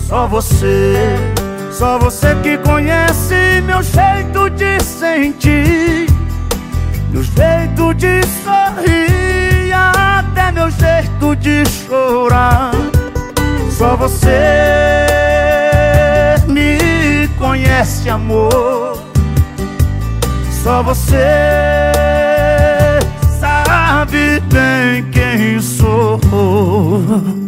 Só você que conhece meu jeito de sentir, meu jeito de sorrir, até meu jeito de chorar. Só você me conhece, amor. Só você sabe bem quem sou.